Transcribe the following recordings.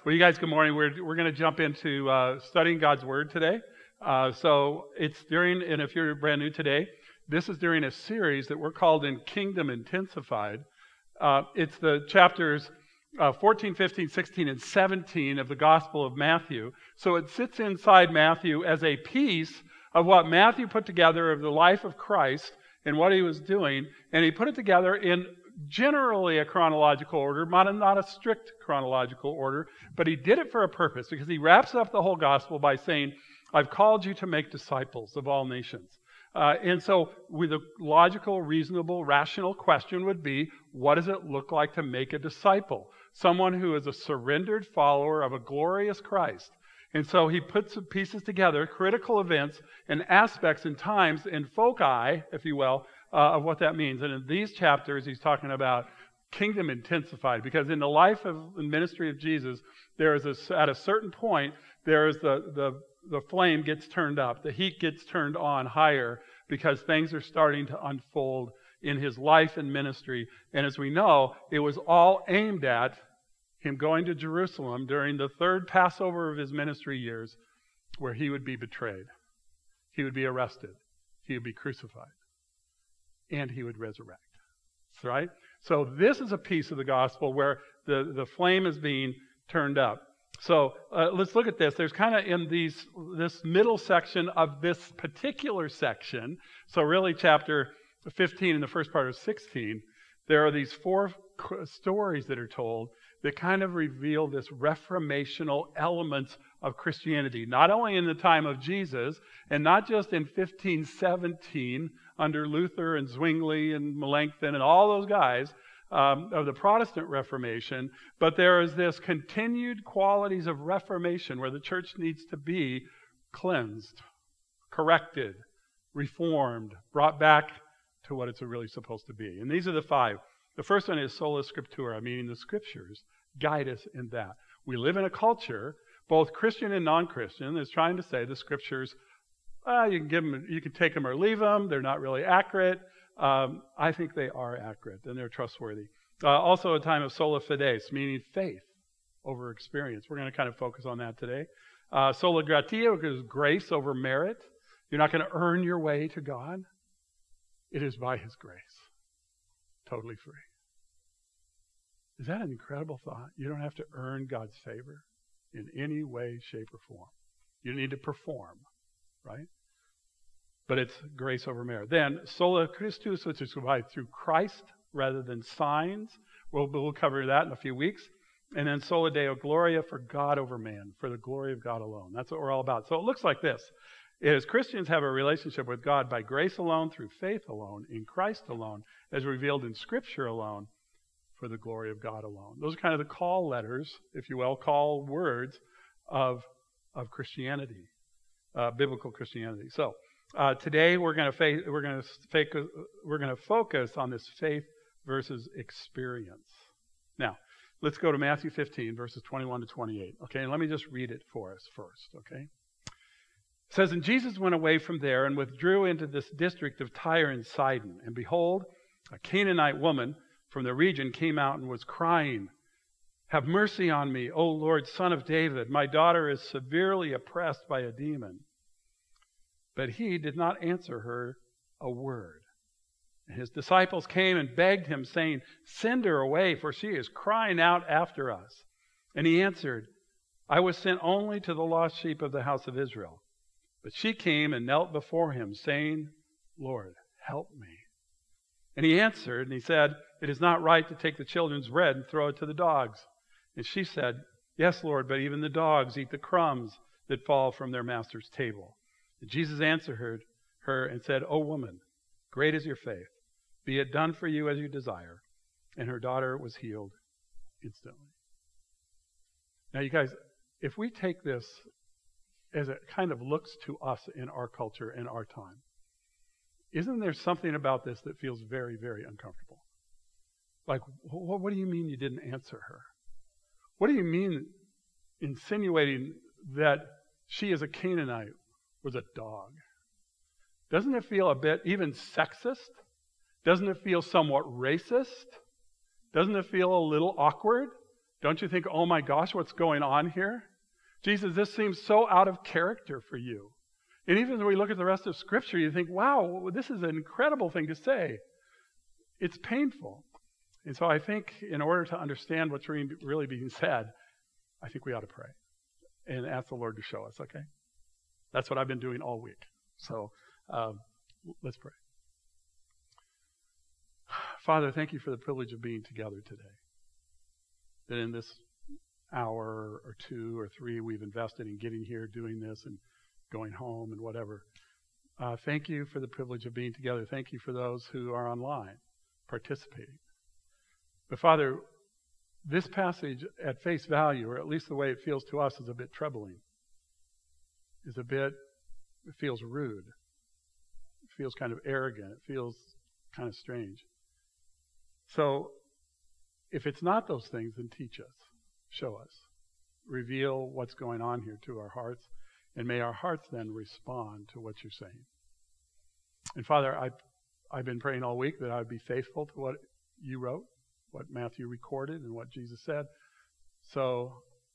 Well, you guys, good morning. We're going to jump into studying God's Word today. So it's during, and if you're brand new today, this is during a series that we're called in Kingdom Intensified. It's the chapters 14, 15, 16, and 17 of the Gospel of Matthew. So it sits inside Matthew as a piece of what Matthew put together of the life of Christ and what he was doing, and he put it together in generally a chronological order, not a strict chronological order, but he did it for a purpose, because he wraps up the whole gospel by saying, I've called you to make disciples of all nations. And so with a logical, reasonable, rational question would be, what does it look like to make a disciple? Someone who is a surrendered follower of a glorious Christ. And so he puts the pieces together, critical events and aspects and times and foci, if you will, of what that means. And in these chapters, he's talking about kingdom intensified, because in the life of the ministry of Jesus, there is at a certain point, there is the flame gets turned up, the heat gets turned on higher, because things are starting to unfold in his life and ministry. And as we know, it was all aimed at him going to Jerusalem during the third Passover of his ministry years, where he would be betrayed, he would be arrested, he would be crucified, and he would resurrect. Right? So this is a piece of the gospel where the flame is being turned up. So let's look at this. There's kind of in this middle section of this particular section, so really chapter 15 and the first part of 16, there are these four stories that are told that kind of reveal this reformational elements of Christianity, not only in the time of Jesus, and not just in 1517 under Luther and Zwingli and Melanchthon and all those guys of the Protestant Reformation, but there is this continued qualities of Reformation where the church needs to be cleansed, corrected, reformed, brought back to what it's really supposed to be. And these are the five. The first one is sola scriptura, meaning the scriptures guide us in that. We live in a culture, both Christian and non-Christian, that's trying to say the scriptures, you can take them or leave them. They're not really accurate. I think they are accurate and they're trustworthy. Also a time of sola fides, meaning faith over experience. We're going to kind of focus on that today. Sola gratia, which is grace over merit. You're not going to earn your way to God. It is by His grace. Totally free. Is that an incredible thought? You don't have to earn God's favor in any way, shape, or form. You need to perform, right? But it's grace over merit. Then, sola Christus, which is provided through Christ rather than signs. We'll cover that in a few weeks. And then sola Deo Gloria, for God over man, for the glory of God alone. That's what we're all about. So it looks like this. As Christians have a relationship with God by grace alone, through faith alone, in Christ alone, as revealed in Scripture alone, for the glory of God alone. Those are kind of the call letters, if you will, call words of Christianity, biblical Christianity. So today we're going to focus on this faith versus experience. Now, let's go to Matthew 15, verses 21 to 28. Okay, and let me just read it for us first. Okay. It says, and Jesus went away from there and withdrew into this district of Tyre and Sidon. And behold, a Canaanite woman from the region came out and was crying, have mercy on me, O Lord, Son of David. My daughter is severely oppressed by a demon. But he did not answer her a word. And his disciples came and begged him, saying, send her away, for she is crying out after us. And he answered, I was sent only to the lost sheep of the house of Israel. But she came and knelt before him, saying, Lord, help me. And he answered, and he said, it is not right to take the children's bread and throw it to the dogs. And she said, yes, Lord, but even the dogs eat the crumbs that fall from their master's table. And Jesus answered her and said, O woman, great is your faith. Be it done for you as you desire. And her daughter was healed instantly. Now, you guys, if we take this as it kind of looks to us in our culture and our time, isn't there something about this that feels very, very uncomfortable? Like, what do you mean you didn't answer her? What do you mean insinuating that she as a Canaanite was a dog? Doesn't it feel a bit even sexist? Doesn't it feel somewhat racist? Doesn't it feel a little awkward? Don't you think, oh my gosh, what's going on here? Jesus, this seems so out of character for you. And even as we look at the rest of Scripture, you think, wow, this is an incredible thing to say. It's painful. And so I think in order to understand what's really being said, I think we ought to pray and ask the Lord to show us, okay? That's what I've been doing all week. So let's pray. Father, thank you for the privilege of being together today. That in this hour or 2 or 3 we've invested in getting here, doing this, and going home and whatever. Thank you for the privilege of being together. Thank you for those who are online participating. But Father, this passage at face value, or at least the way it feels to us, is a bit troubling. It feels rude. It feels kind of arrogant. It feels kind of strange. So, if it's not those things, then teach us. Show us. Reveal what's going on here to our hearts. And may our hearts then respond to what you're saying. And Father, I've been praying all week that I would be faithful to what you wrote, what Matthew recorded, and what Jesus said. So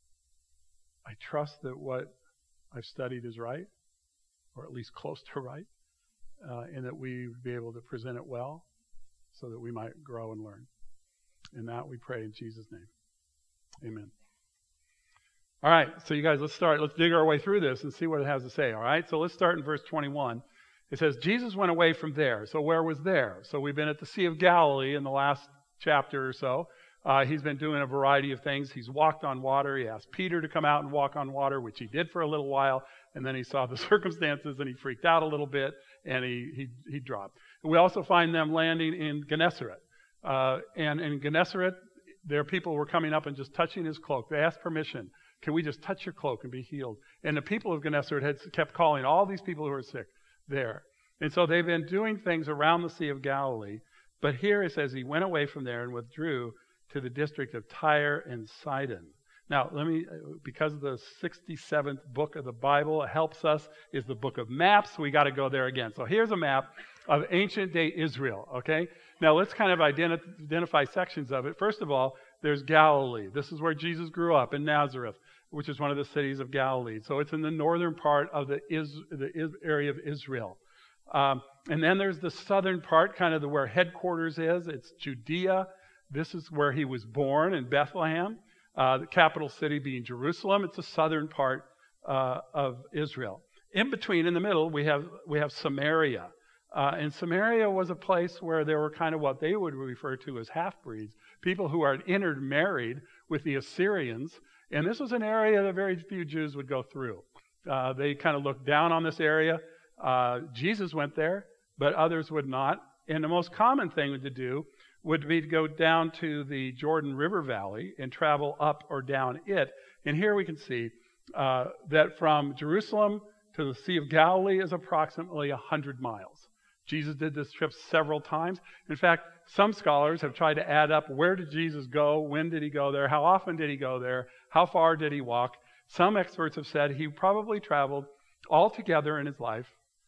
I trust that what I've studied is right, or at least close to right, and that we would be able to present it well so that we might grow and learn. And that we pray in Jesus' name. Amen. All right, so you guys, let's start. Let's dig our way through this and see what it has to say, all right? So let's start in verse 21. It says, Jesus went away from there. So where was there? So we've been at the Sea of Galilee in the last chapter or so. He's been doing a variety of things. He's walked on water. He asked Peter to come out and walk on water, which he did for a little while. And then he saw the circumstances and he freaked out a little bit and he dropped. We also find them landing in Gennesaret. And in Gennesaret, their people were coming up and just touching his cloak. They asked permission. Can we just touch your cloak and be healed? And the people of Gennesaret had kept calling all these people who were sick there. And so they've been doing things around the Sea of Galilee. But here it says he went away from there and withdrew to the district of Tyre and Sidon. Now, because the 67th book of the Bible helps us, is the book of maps. We got to go there again. So here's a map of ancient day Israel, okay? Now, let's kind of identify sections of it. First of all, there's Galilee. This is where Jesus grew up, in Nazareth, which is one of the cities of Galilee. So it's in the northern part of the area of Israel. And then there's the southern part, kind of where headquarters is. It's Judea. This is where he was born, in Bethlehem. The capital city being Jerusalem. It's the southern part of Israel. In between, in the middle, we have Samaria. And Samaria was a place where there were kind of what they would refer to as half-breeds, people who are intermarried with the Assyrians. And this was an area that very few Jews would go through. They kind of looked down on this area. Jesus went there, but others would not. And the most common thing to do would be to go down to the Jordan River Valley and travel up or down it. And here we can see that from Jerusalem to the Sea of Galilee is approximately 100 miles. Jesus did this trip several times. In fact, some scholars have tried to add up where did Jesus go, when did he go there, how often did he go there, how far did he walk. Some experts have said he probably traveled altogether in his life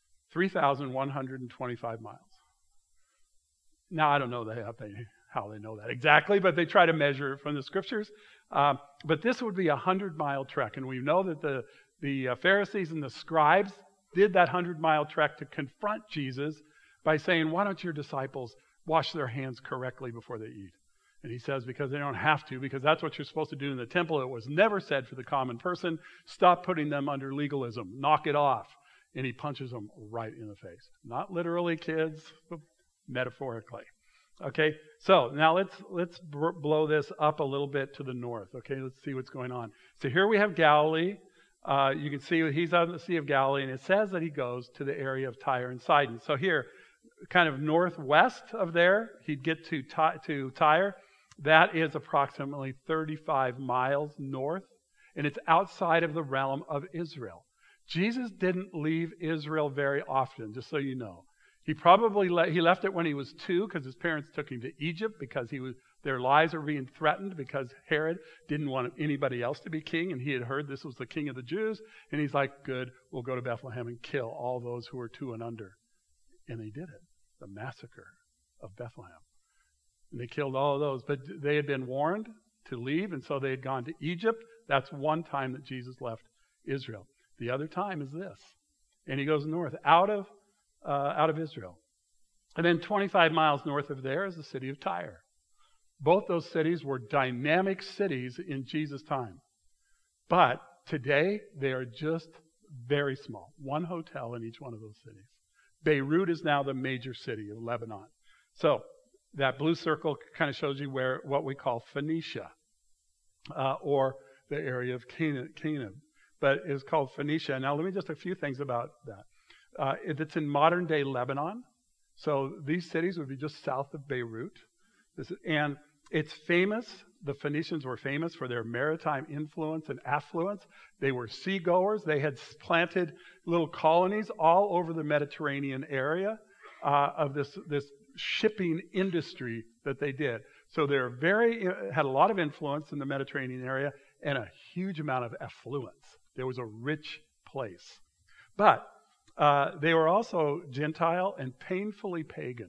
3,125 miles. Now, I don't know how they know that exactly, but they try to measure it from the scriptures. But this would be a 100-mile trek, and we know that the Pharisees and the scribes did that 100-mile trek to confront Jesus by saying, why don't your disciples wash their hands correctly before they eat? And he says, because they don't have to, because that's what you're supposed to do in the temple. It was never said for the common person. Stop putting them under legalism. Knock it off. And he punches them right in the face. Not literally, kids, but metaphorically. Okay, so now let's blow this up a little bit to the north. Okay, let's see what's going on. So here we have Galilee. You can see he's on the Sea of Galilee, and it says that he goes to the area of Tyre and Sidon. So here, kind of northwest of there, he'd get to Tyre. That is approximately 35 miles north, and it's outside of the realm of Israel. Jesus didn't leave Israel very often, just so you know. He probably left it when he was 2 because his parents took him to Egypt because their lives were being threatened because Herod didn't want anybody else to be king, and he had heard this was the king of the Jews. And he's like, good, we'll go to Bethlehem and kill all those who are 2 and under. And they did it, the massacre of Bethlehem. And they killed all of those. But they had been warned to leave, and so they had gone to Egypt. That's one time that Jesus left Israel. The other time is this. And he goes north out of Israel. And then 25 miles north of there is the city of Tyre. Both those cities were dynamic cities in Jesus' time. But today, they are just very small. One hotel in each one of those cities. Beirut is now the major city of Lebanon. So that blue circle kind of shows you what we call Phoenicia, or the area of Canaan. But it's called Phoenicia. Now, let me just a few things about that. It's in modern-day Lebanon. So these cities would be just south of Beirut. And it's famous. The Phoenicians were famous for their maritime influence and affluence. They were seagoers. They had planted little colonies all over the Mediterranean area of this shipping industry that they did. So they're had a lot of influence in the Mediterranean area and a huge amount of affluence. There was a rich place. But they were also Gentile and painfully pagan.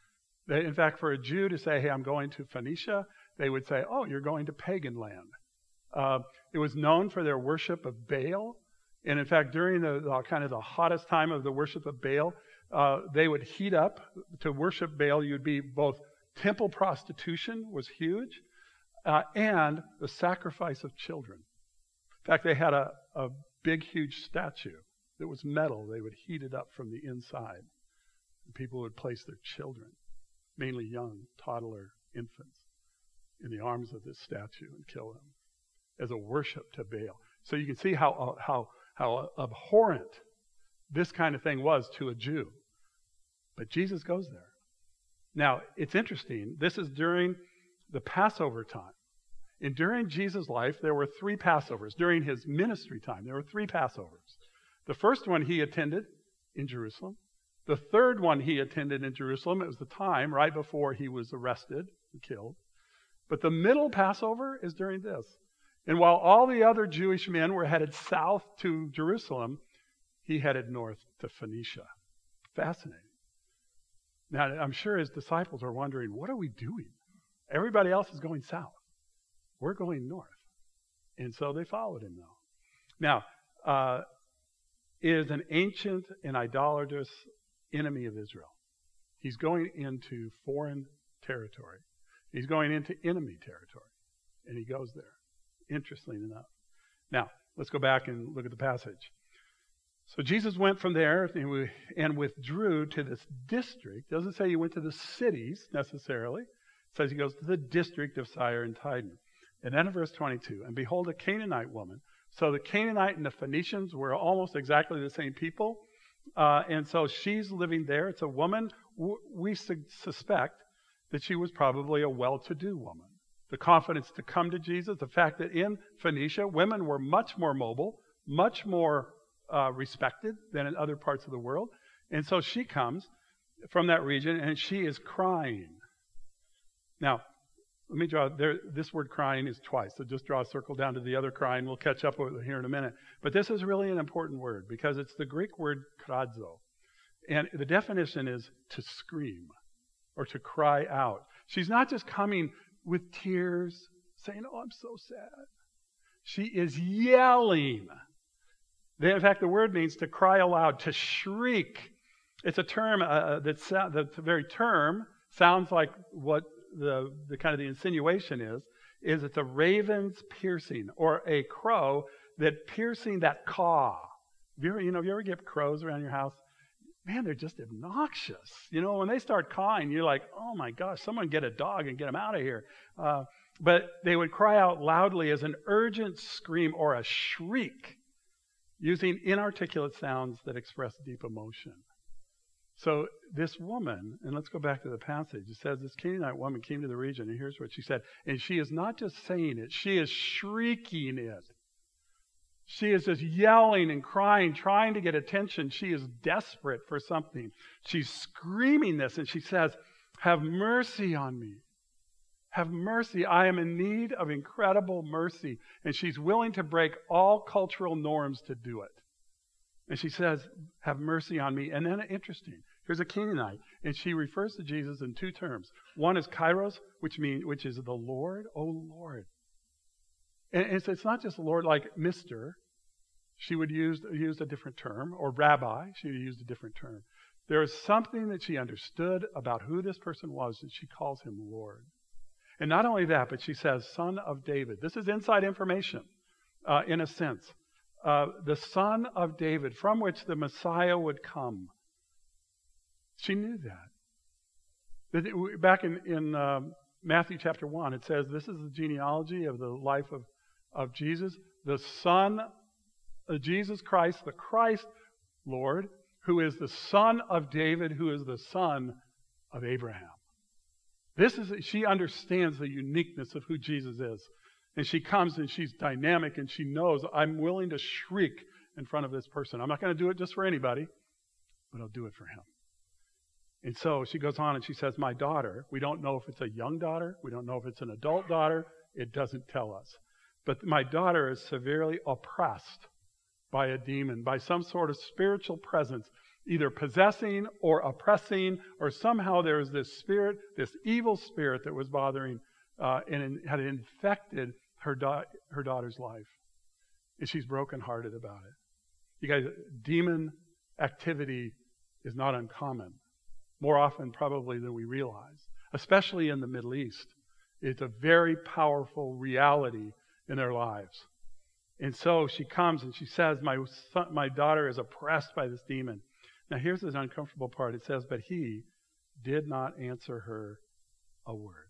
In fact, for a Jew to say, hey, I'm going to Phoenicia, they would say, oh, you're going to pagan land. It was known for their worship of Baal. And in fact, during the kind of the hottest time of the worship of Baal, they would heat up. To worship Baal, you'd be both temple prostitution was huge, and the sacrifice of children. In fact, they had a big, huge statue that was metal. They would heat it up from the inside. And people would place their children, mainly young, toddler infants, in the arms of this statue and kill them as a worship to Baal. So you can see how abhorrent this kind of thing was to a Jew. But Jesus goes there. Now, it's interesting. This is during the Passover time. And during Jesus' life, there were 3 Passovers. During his ministry time, there were 3 Passovers. The first one he attended in Jerusalem. The third one he attended in Jerusalem, it was the time right before he was arrested and killed. But the middle Passover is during this. And while all the other Jewish men were headed south to Jerusalem, he headed north to Phoenicia. Fascinating. Now, I'm sure his disciples are wondering, what are we doing? Everybody else is going south. We're going north. And so they followed him, though. Now, it is an ancient and idolatrous enemy of Israel. He's going into foreign territory. He's going into enemy territory. And he goes there, interestingly enough. Now, let's go back and look at the passage. So Jesus went from there and withdrew to this district. It doesn't say he went to the cities necessarily. It says he goes to the district of Tyre and Sidon. And then in verse 22, and behold, a Canaanite woman. So the Canaanite and the Phoenicians were almost exactly the same people. And so she's living there. It's a woman. We suspect that she was probably a well-to-do woman. The confidence to come to Jesus, the fact that in Phoenicia, women were much more mobile, much more respected than in other parts of the world. And so she comes from that region, and she is crying. Now, let me draw, this word crying is twice, so just draw a circle down to the other crying. We'll catch up with it here in a minute. But this is really an important word because it's the Greek word kradzo. And the definition is to scream or to cry out. She's not just coming with tears saying, oh, I'm so sad. She is yelling. In fact, the word means to cry aloud, to shriek. It's a term the very term sounds like what the kind of the insinuation is it's a raven's piercing or a crow that piercing that caw. Have you ever get crows around your house? Man, they're just obnoxious. When they start cawing, you're like, oh my gosh, someone get a dog and get them out of here. But they would cry out loudly as an urgent scream or a shriek, using inarticulate sounds that express deep emotion. So this woman, and let's go back to the passage, it says this Canaanite woman came to the region, and here's what she said. And she is not just saying it, she is shrieking it. She is just yelling and crying, trying to get attention. She is desperate for something. She's screaming this, and she says, have mercy on me. Have mercy. I am in need of incredible mercy. And she's willing to break all cultural norms to do it. And she says, have mercy on me. And then interesting, here's a Canaanite, and she refers to Jesus in 2 terms. One is kairos, which is the Lord. Oh, Lord. And so it's not just Lord like Mr. She would use a different term, or rabbi, she would use a different term. There is something that she understood about who this person was, and she calls him Lord. And not only that, but she says, Son of David. This is inside information, in a sense. The Son of David, from which the Messiah would come. She knew that. Back in Matthew chapter 1, it says, this is the genealogy of the life of Jesus, the Son of Jesus Christ, the Christ Lord, who is the Son of David, who is the son of Abraham. She understands the uniqueness of who Jesus is. And she comes and she's dynamic and she knows, I'm willing to shriek in front of this person. I'm not going to do it just for anybody, but I'll do it for him. And so she goes on and she says, my daughter, we don't know if it's a young daughter. We don't know if it's an adult daughter. It doesn't tell us. But my daughter is severely oppressed by a demon, by some sort of spiritual presence, either possessing or oppressing, or somehow there was this spirit, this evil spirit that was bothering and had infected her daughter's life. And she's brokenhearted about it. You guys, demon activity is not uncommon. More often probably than we realize, especially in the Middle East. It's a very powerful reality in their lives. And so she comes and she says, my daughter is oppressed by this demon. Now here's the uncomfortable part. It says, but he did not answer her a word.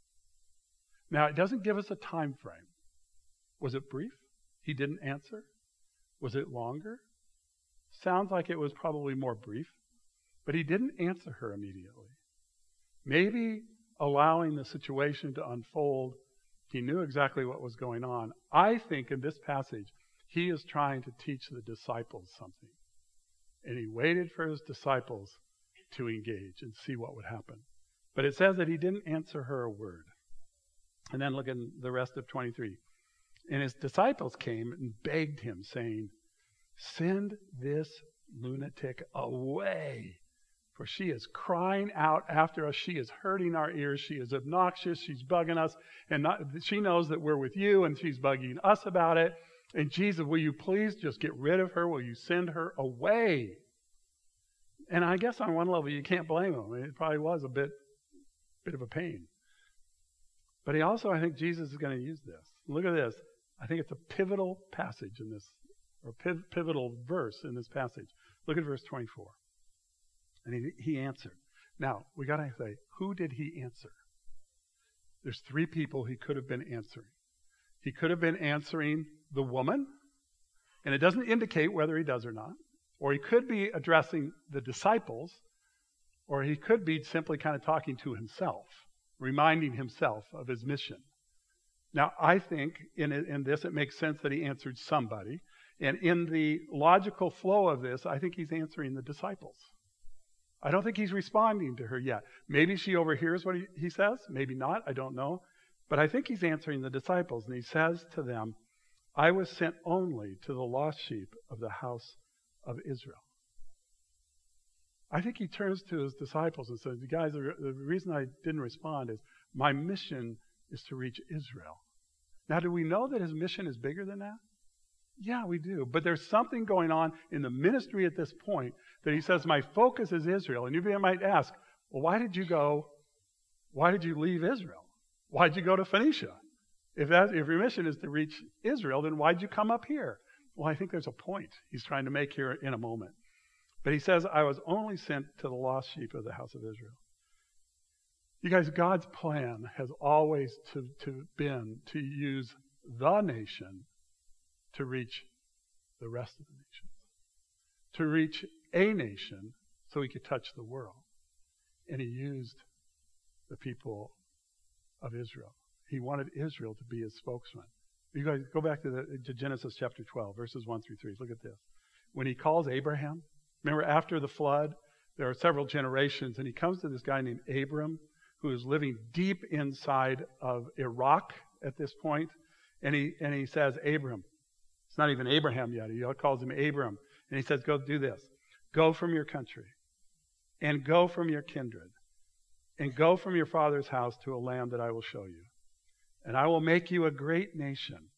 Now it doesn't give us a time frame. Was it brief? He didn't answer? Was it longer? Sounds like it was probably more brief. But he didn't answer her immediately. Maybe allowing the situation to unfold, he knew exactly what was going on. I think in this passage, he is trying to teach the disciples something. And he waited for his disciples to engage and see what would happen. But it says that he didn't answer her a word. And then look at the rest of 23. And his disciples came and begged him, saying, send this lunatic away. For she is crying out after us. She is hurting our ears. She is obnoxious. She's bugging us. And she knows that we're with you, and she's bugging us about it. And Jesus, will you please just get rid of her? Will you send her away? And I guess on one level, you can't blame him. It probably was a bit of a pain. But he also, I think Jesus is going to use this. Look at this. I think it's a pivotal passage in this, or pivotal verse in this passage. Look at verse 24. And he answered. Now, we got to say, who did he answer? There's three people he could have been answering. He could have been answering the woman, and it doesn't indicate whether he does or not. Or he could be addressing the disciples, or he could be simply kind of talking to himself, reminding himself of his mission. Now, I think in this it makes sense that he answered somebody. And in the logical flow of this, I think he's answering the disciples. I don't think he's responding to her yet. Maybe she overhears what he says. Maybe not. I don't know. But I think he's answering the disciples. And he says to them, I was sent only to the lost sheep of the house of Israel. I think he turns to his disciples and says, you guys, the reason I didn't respond is my mission is to reach Israel. Now, do we know that his mission is bigger than that? Yeah, we do. But there's something going on in the ministry at this point that he says, my focus is Israel. And you might ask, well, why did you leave Israel? Why'd you go to Phoenicia? If your mission is to reach Israel, then why'd you come up here? Well, I think there's a point he's trying to make here in a moment. But he says, I was only sent to the lost sheep of the house of Israel. You guys, God's plan has always been to use the nation to reach the rest of the nations. To reach a nation so he could touch the world. And he used the people of Israel. He wanted Israel to be his spokesman. You guys go back to Genesis chapter 12, verses 1 through 3. Look at this. When he calls Abraham, remember after the flood, there are several generations, and he comes to this guy named Abram, who is living deep inside of Iraq at this point, and he says, Abram, it's not even Abraham yet, he calls him Abram, and he says, go do this. Go from your country, and go from your kindred, and go from your father's house to a land that I will show you. And I will make you a great nation,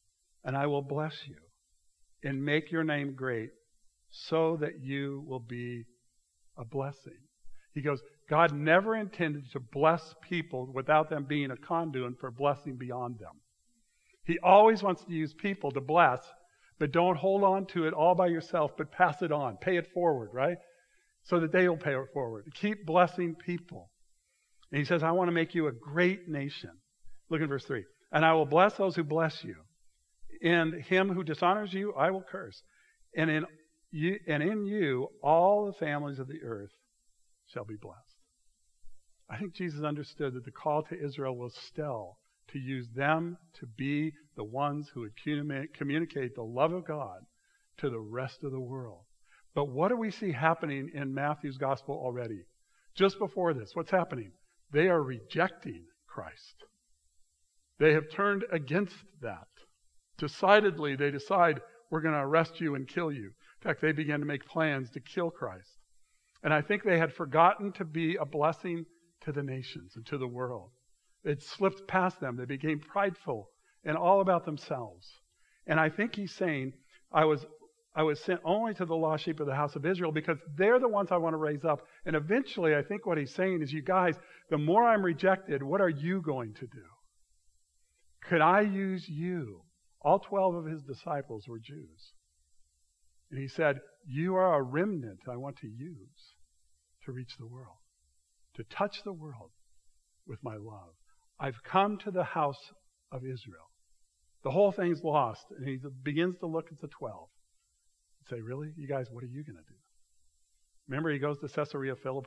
and I will bless you and make your name great so that you will be a blessing. He goes, God never intended to bless people without them being a conduit for blessing beyond them. He always wants to use people to bless, but don't hold on to it all by yourself, but pass it on. Pay it forward, right? So that they will pay it forward. Keep blessing people. And he says, I want to make you a great nation. Look at verse 3. And I will bless those who bless you. And him who dishonors you, I will curse. And in you, all the families of the earth shall be blessed. I think Jesus understood that the call to Israel was still to use them to be the ones who would communicate the love of God to the rest of the world. But what do we see happening in Matthew's gospel already? Just before this, what's happening? They are rejecting Christ. They have turned against that. Decidedly, they decide, we're going to arrest you and kill you. In fact, they began to make plans to kill Christ. And I think they had forgotten to be a blessing to the nations and to the world. It slipped past them. They became prideful and all about themselves. And I think he's saying, I was sent only to the lost sheep of the house of Israel because they're the ones I want to raise up. And eventually, I think what he's saying is, you guys, the more I'm rejected, what are you going to do? Could I use you? All 12 of his disciples were Jews. And he said, you are a remnant I want to use to reach the world, to touch the world with my love. I've come to the house of Israel. The whole thing's lost. And he begins to look at the 12 and say, really? You guys, what are you going to do? Remember, he goes to Caesarea Philippi.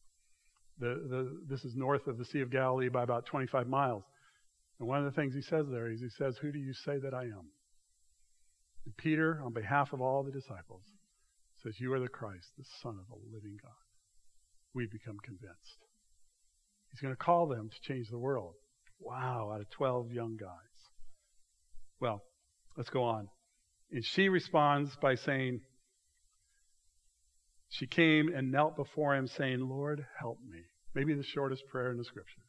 This is north of the Sea of Galilee by about 25 miles. And one of the things he says there is, he says, who do you say that I am? And Peter, on behalf of all the disciples, says, you are the Christ, the Son of the living God. We've become convinced. He's going to call them to change the world. Wow, out of 12 young guys. Well, let's go on. And she responds by saying, she came and knelt before him saying, Lord, help me. Maybe the shortest prayer in the scriptures.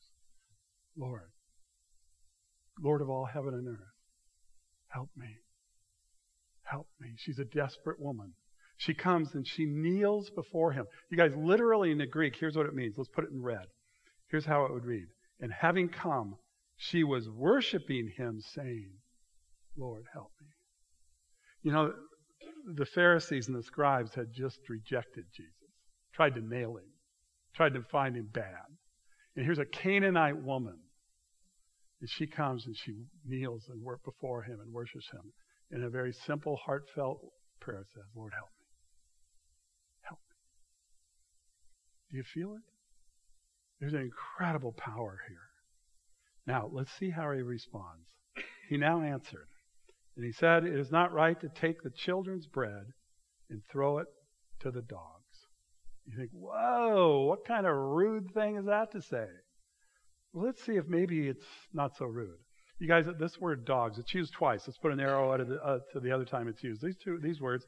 Lord of all heaven and earth, help me. Help me. She's a desperate woman. She comes and she kneels before him. You guys, literally in the Greek, here's what it means. Let's put it in red. Here's how it would read. And having come, she was worshiping him, saying, Lord, help me. You know, the Pharisees and the scribes had just rejected Jesus, tried to nail him, tried to find him bad. And here's a Canaanite woman. And she comes and she kneels and works before him and worships him. In a very simple, heartfelt prayer, it says, Lord, help me. Help me. Do you feel it? There's an incredible power here. Now, let's see how he responds. He now answered, and he said, it is not right to take the children's bread and throw it to the dogs. You think, whoa, what kind of rude thing is that to say? Well, let's see if maybe it's not so rude. You guys, this word dogs, it's used twice. Let's put an arrow to the other time it's used. These words.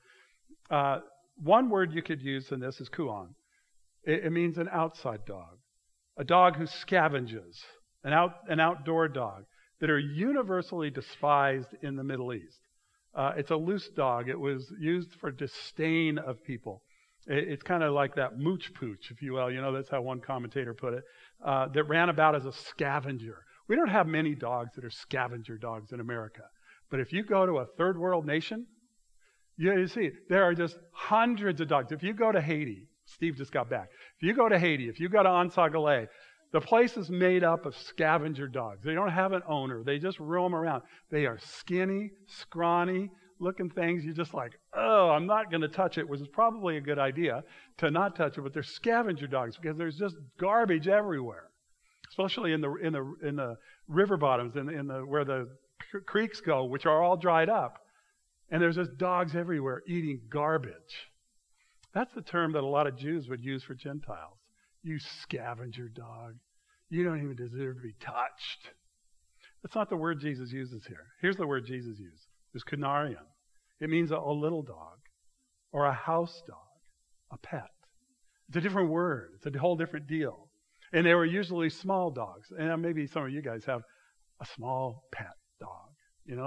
One word you could use in this is kuon. It means an outside dog. A dog who scavenges. An outdoor dog that are universally despised in the Middle East. It's a loose dog. It was used for disdain of people. It's kind of like that mooch pooch, if you will. You know, that's how one commentator put it. That ran about as a scavenger. We don't have many dogs that are scavenger dogs in America. But if you go to a third world nation, you see, there are just hundreds of dogs. If you go to Haiti, Steve just got back. If you go to Haiti, if you go to Ansagale, the place is made up of scavenger dogs. They don't have an owner. They just roam around. They are skinny, scrawny looking things. You're just like, oh, I'm not going to touch it, which is probably a good idea to not touch it. But they're scavenger dogs because there's just garbage everywhere, especially in the river bottoms, where the creeks go, which are all dried up. And there's just dogs everywhere eating garbage. That's the term that a lot of Jews would use for Gentiles. You scavenger dog. You don't even deserve to be touched. That's not the word Jesus uses here. Here's the word Jesus used. It's kunarion. It means a little dog or a house dog, a pet. It's a different word. It's a whole different deal. And they were usually small dogs. And maybe some of you guys have a small pet dog. You know,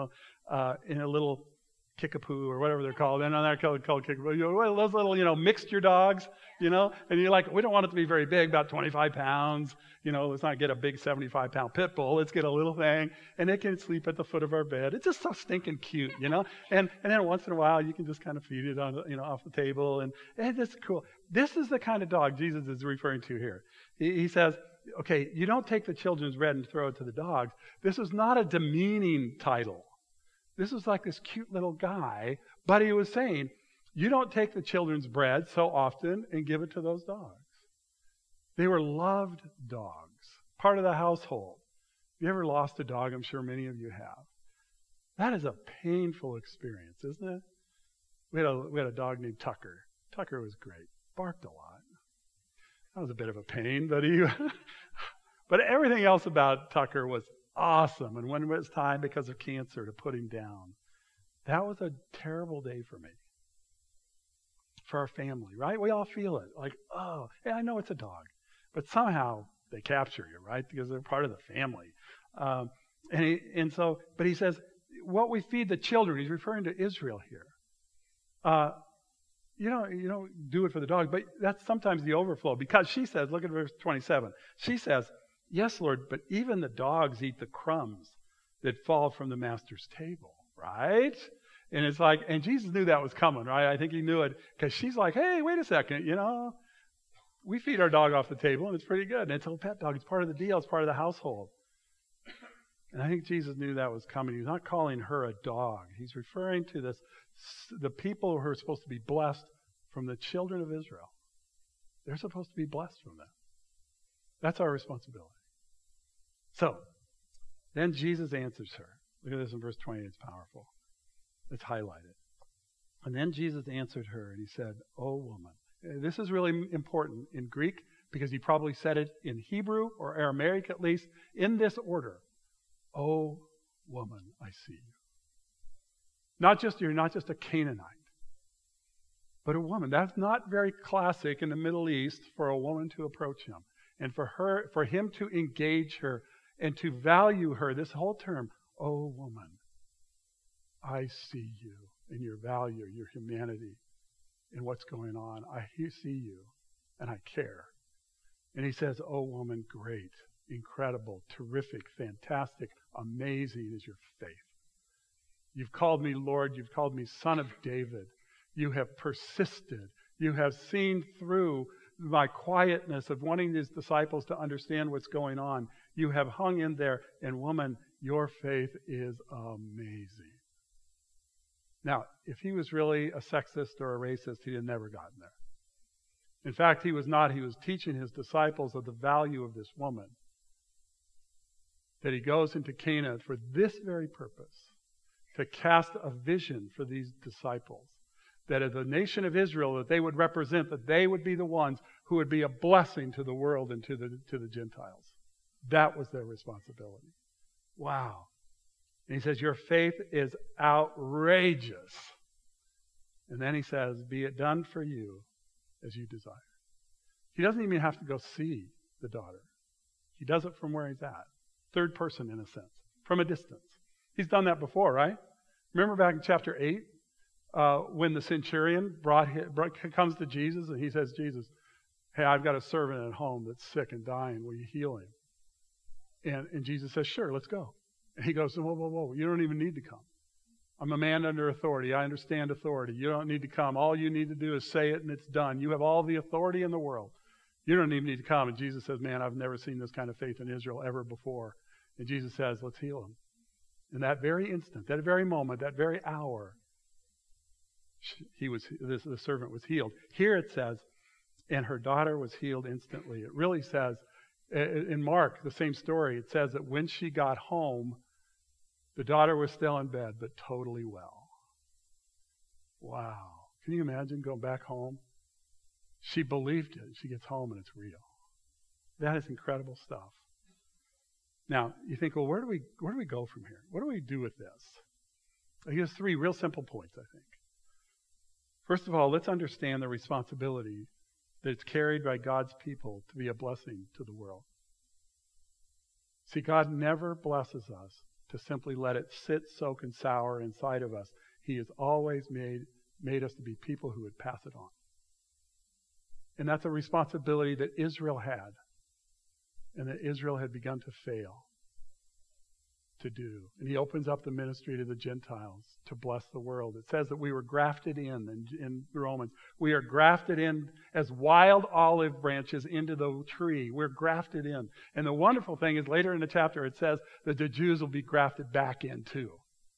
in a little kickapoo or whatever they're called. And they're called kickapoo. Those little, mixture dogs, and you're like, we don't want it to be very big, about 25 pounds. Let's not get a big 75-pound pit bull. Let's get a little thing, and it can sleep at the foot of our bed. It's just so stinking cute, And then once in a while, you can just kind of feed it on, off the table, and it's cool. This is the kind of dog Jesus is referring to here. He says, okay, you don't take the children's bread and throw it to the dogs. This is not a demeaning title. This is like this cute little guy, but he was saying, you don't take the children's bread so often and give it to those dogs. They were loved dogs, part of the household. Have you ever lost a dog? I'm sure many of you have. That is a painful experience, isn't it? We had a dog named Tucker. Tucker was great. Barked a lot. That was a bit of a pain, but everything else about Tucker was awesome. And when it was time because of cancer to put him down, that was a terrible day for me. For our family, right? We all feel it. Like, oh, hey, I know it's a dog. But somehow they capture you, right? Because they're part of the family. But he says, what we feed the children, he's referring to Israel here. You don't do it for the dog, but that's sometimes the overflow. Because she says, look at verse 27. She says, yes, Lord, but even the dogs eat the crumbs that fall from the master's table, right? And it's like, and Jesus knew that was coming, right? I think he knew it because she's like, hey, wait a second, we feed our dog off the table and it's pretty good. And it's a pet dog. It's part of the deal. It's part of the household. And I think Jesus knew that was coming. He's not calling her a dog. He's referring to the people who are supposed to be blessed from the children of Israel. They're supposed to be blessed from them. That's our responsibility. So, then Jesus answers her. Look at this in verse 28. It's powerful. Let's highlight it. And then Jesus answered her and he said, "O woman." This is really important in Greek because he probably said it in Hebrew or Aramaic at least in this order. "O woman, I see you." You're not just a Canaanite, but a woman. That's not very classic in the Middle East for a woman to approach him. And for him to engage her and to value her, this whole term, "O woman, I see you and your value, your humanity, and what's going on. I see you and I care." And he says, "O woman, great, incredible, terrific, fantastic, amazing is your faith. You've called me Lord. You've called me Son of David. You have persisted. You have seen through my quietness of wanting these disciples to understand what's going on. You have hung in there. And woman, your faith is amazing." Now, if he was really a sexist or a racist, he'd have never gotten there. In fact, he was not. He was teaching his disciples of the value of this woman. That he goes into Cana for this very purpose, to cast a vision for these disciples. That as a nation of Israel, that they would represent, that they would be the ones who would be a blessing to the world and to the Gentiles. That was their responsibility. Wow. And he says, your faith is outrageous. And then he says, be it done for you as you desire. He doesn't even have to go see the daughter. He does it from where he's at. Third person, in a sense, from a distance. He's done that before, right? Remember back in chapter 8, when the centurion comes to Jesus and he says, "Jesus, hey, I've got a servant at home that's sick and dying. Will you heal him?" And Jesus says, "Sure, let's go." And he goes, whoa, you don't even need to come. I'm a man under authority. I understand authority. You don't need to come. All you need to do is say it and it's done. You have all the authority in the world. You don't even need to come. And Jesus says, "Man, I've never seen this kind of faith in Israel ever before." And Jesus says, "Let's heal him." In that very instant, that very moment, that very hour, the servant was healed. Here it says, and her daughter was healed instantly. It really says, in Mark, the same story, it says that when she got home, the daughter was still in bed, but totally well. Wow. Can you imagine going back home? She believed it. She gets home and it's real. That is incredible stuff. Now, you think, well, where do we go from here? What do we do with this? Here's 3 real simple points, I think. First of all, let's understand the responsibility that's carried by God's people to be a blessing to the world. See, God never blesses us to simply let it sit, soak, and sour inside of us. He has always made us to be people who would pass it on. And that's a responsibility that Israel had, and that Israel had begun to fail to do. And he opens up the ministry to the Gentiles to bless the world. It says that we were grafted in Romans. We are grafted in as wild olive branches into the tree. We're grafted in. And the wonderful thing is later in the chapter it says that the Jews will be grafted back in too.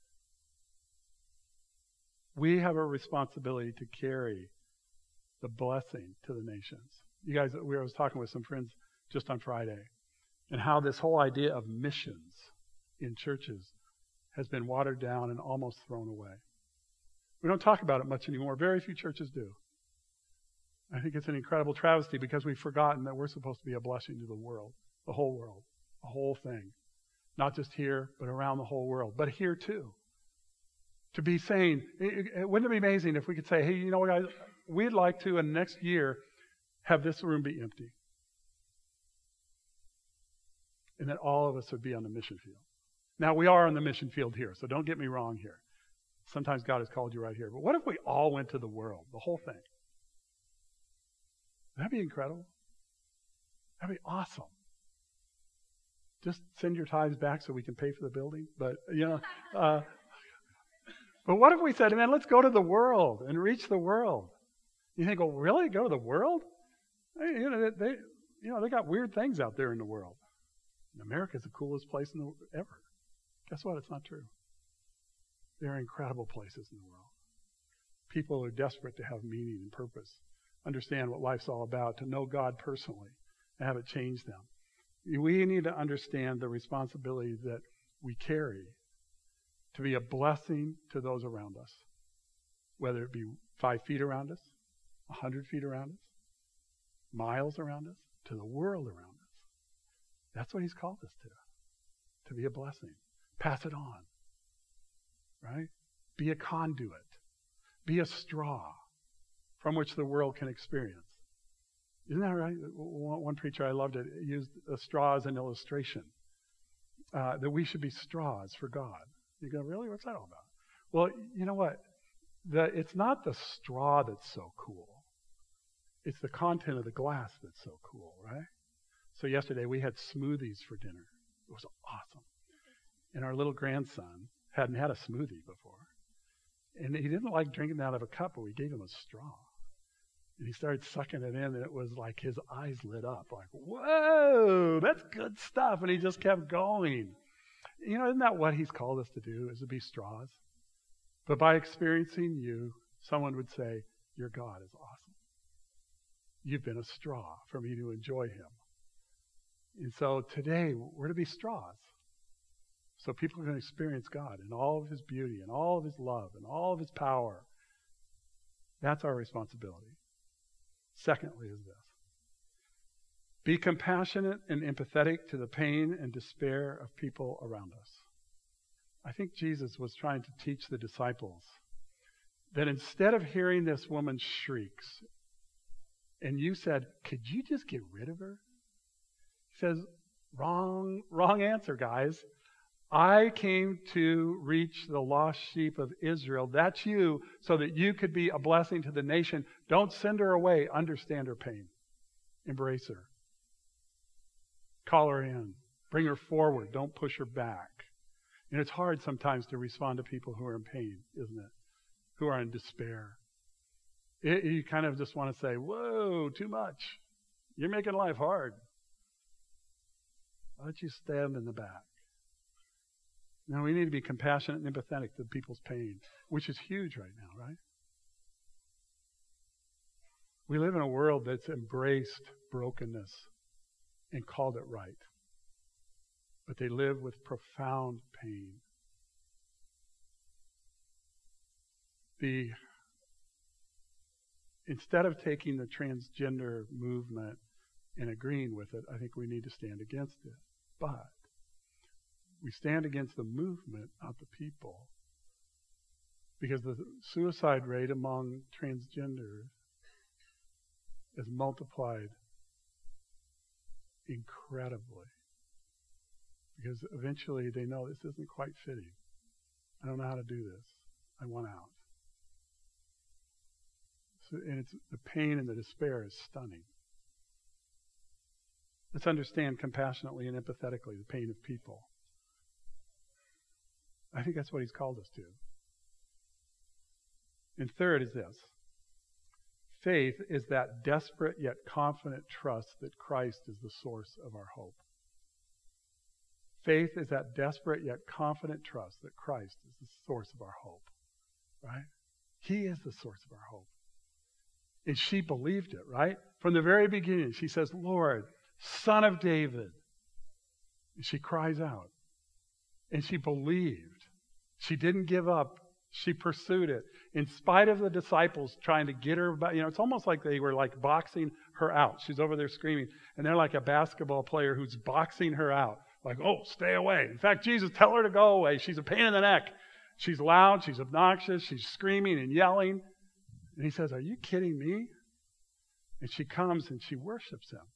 We have a responsibility to carry the blessing to the nations. You guys, I was talking with some friends just on Friday, and how this whole idea of missions in churches has been watered down and almost thrown away. We don't talk about it much anymore. Very few churches do. I think it's an incredible travesty because we've forgotten that we're supposed to be a blessing to the world, the whole thing. Not just here, but around the whole world, but here too. To be saying, wouldn't it be amazing if we could say, hey, you know what, guys, we'd like to, in the next year, have this room be empty. And that all of us would be on the mission field. Now, we are on the mission field here, so don't get me wrong here. Sometimes God has called you right here. But what if we all went to the world, the whole thing? That'd be incredible. That'd be awesome. Just send your tithes back so we can pay for the building. But, but what if we said, man, let's go to the world and reach the world? You think, oh, really? Go to the world? They got weird things out there in the world. And America's the coolest place ever. Guess what? It's not true. There are incredible places in the world. People are desperate to have meaning and purpose, understand what life's all about, to know God personally, and have it change them. We need to understand the responsibility that we carry to be a blessing to those around us, whether it be 5 feet around us, 100 feet around us, miles around us, to the world around us. That's what he's called us to be a blessing. Pass it on, right? Be a conduit. Be a straw from which the world can experience. Isn't that right? One preacher I loved it used a straw as an illustration, that we should be straws for God. You go, really? What's that all about? Well, you know what? It's not the straw that's so cool. It's the content of the glass that's so cool, right? So yesterday we had smoothies for dinner. It was awesome. And our little grandson hadn't had a smoothie before. And he didn't like drinking out of a cup, but we gave him a straw. And he started sucking it in, and it was like his eyes lit up. Like, whoa, that's good stuff. And he just kept going. Isn't that what he's called us to do, is to be straws? But by experiencing you, someone would say, your God is awesome. You've been a straw for me to enjoy him. And so today, we're to be straws. So people can experience God in all of his beauty and all of his love and all of his power. That's our responsibility. Secondly is this. Be compassionate and empathetic to the pain and despair of people around us. I think Jesus was trying to teach the disciples that instead of hearing this woman's shrieks, and you said, could you just get rid of her? He says, wrong answer, guys. I came to reach the lost sheep of Israel. That's you, so that you could be a blessing to the nation. Don't send her away. Understand her pain. Embrace her. Call her in. Bring her forward. Don't push her back. And it's hard sometimes to respond to people who are in pain, isn't it? Who are in despair. You kind of just want to say, whoa, too much. You're making life hard. Why don't you stand in the back? Now, we need to be compassionate and empathetic to people's pain, which is huge right now, right? We live in a world that's embraced brokenness and called it right. But they live with profound pain. Instead of taking the transgender movement and agreeing with it, I think we need to stand against it. But we stand against the movement, not the people. Because the suicide rate among transgenders is multiplied incredibly. Because eventually they know this isn't quite fitting. I don't know how to do this. I want out. So, and it's the pain and the despair is stunning. Let's understand compassionately and empathetically the pain of people. I think that's what he's called us to. And third is this. Faith is that desperate yet confident trust that Christ is the source of our hope. Faith is that desperate yet confident trust that Christ is the source of our hope. Right? He is the source of our hope. And she believed it, right? From the very beginning, she says, Lord, Son of David. And she cries out. And she believed. She didn't give up. She pursued it. In spite of the disciples trying to get her, it's almost like they were like boxing her out. She's over there screaming. And they're like a basketball player who's boxing her out. Like, oh, stay away. In fact, Jesus, tell her to go away. She's a pain in the neck. She's loud. She's obnoxious. She's screaming and yelling. And he says, are you kidding me? And she comes and she worships him.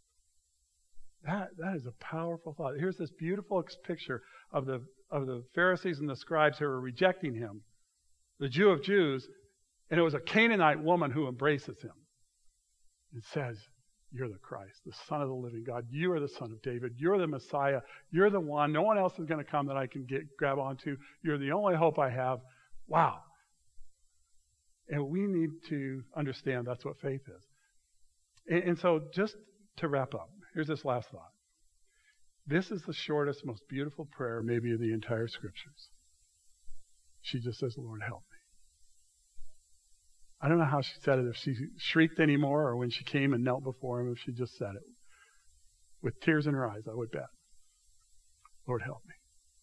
That is a powerful thought. Here's this beautiful picture of the Pharisees and the scribes who were rejecting him, the Jew of Jews, and it was a Canaanite woman who embraces him and says, you're the Christ, the Son of the living God. You are the Son of David. You're the Messiah. You're the one. No one else is going to come that I can grab onto. You're the only hope I have. Wow. And we need to understand that's what faith is. And so just to wrap up, here's this last thought. This is the shortest, most beautiful prayer maybe of the entire Scriptures. She just says, Lord, help me. I don't know how she said it, if she shrieked anymore or when she came and knelt before him, if she just said it. With tears in her eyes, I would bet. Lord, help me.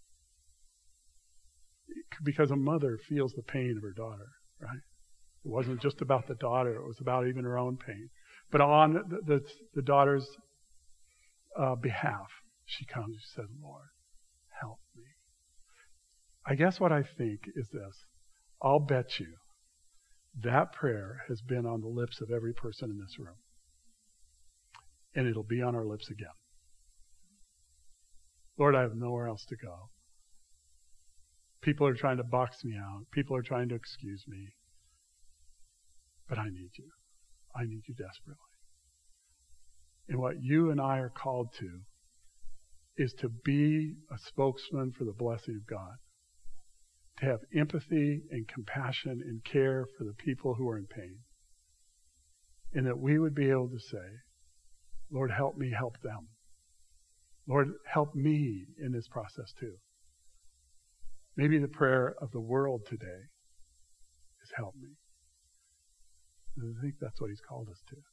Because a mother feels the pain of her daughter, right? It wasn't just about the daughter, it was about even her own pain. But on the daughter's behalf, she comes and she says, Lord, help me. I guess what I think is this. I'll bet you that prayer has been on the lips of every person in this room. And it'll be on our lips again. Lord, I have nowhere else to go. People are trying to box me out. People are trying to excuse me. But I need you. I need you desperately. And what you and I are called to is to be a spokesman for the blessing of God. To have empathy and compassion and care for the people who are in pain. And that we would be able to say, Lord, help me help them. Lord, help me in this process too. Maybe the prayer of the world today is help me. And I think that's what he's called us to.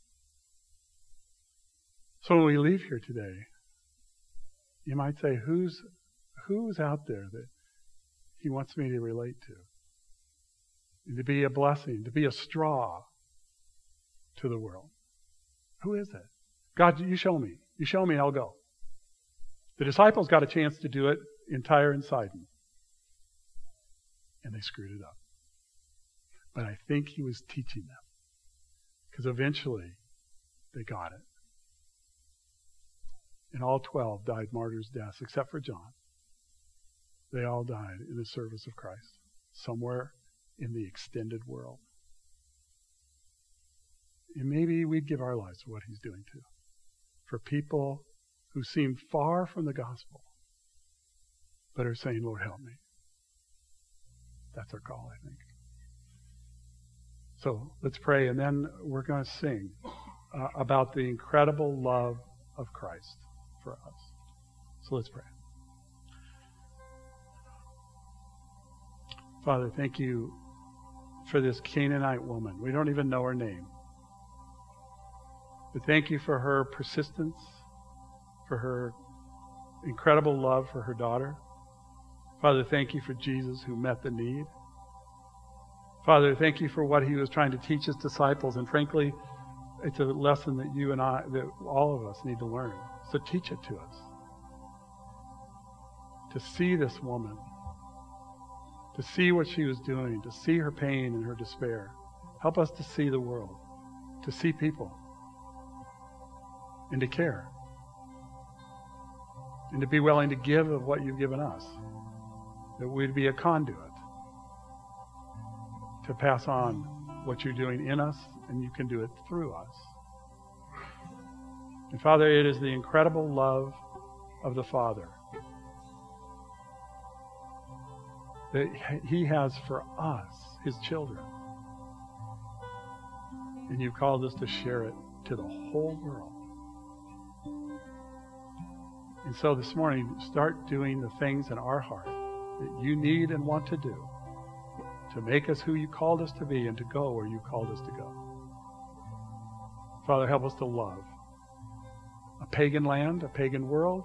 So when we leave here today, you might say, who's out there that he wants me to relate to? And to be a blessing, to be a straw to the world. Who is it? God, you show me. You show me and I'll go. The disciples got a chance to do it in Tyre and Sidon. And they screwed it up. But I think he was teaching them. Because eventually they got it. And all 12 died martyrs' deaths, except for John. They all died in the service of Christ, somewhere in the extended world. And maybe we'd give our lives to what he's doing too. For people who seem far from the gospel, but are saying, Lord, help me. That's our call, I think. So let's pray, and then we're going to sing about the incredible love of Christ for us. So let's pray. Father, thank you for this Canaanite woman. We don't even know her name. But thank you for her persistence, for her incredible love for her daughter. Father, thank you for Jesus who met the need. Father, thank you for what he was trying to teach his disciples. And frankly, it's a lesson that you and I, that all of us need to learn. So teach it to us. To see this woman, to see what she was doing, to see her pain and her despair. Help us to see the world, to see people, and to care. and to be willing to give of what you've given us, that we'd be a conduit to pass on what you're doing in us, and you can do it through us. And Father, it is the incredible love of the Father that He has for us, His children. And you've called us to share it to the whole world. And so this morning, start doing the things in our heart that you need and want to do to make us who you called us to be and to go where you called us to go. Father, help us to love a pagan land, a pagan world,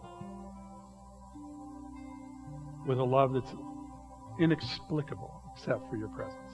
with a love that's inexplicable except for your presence.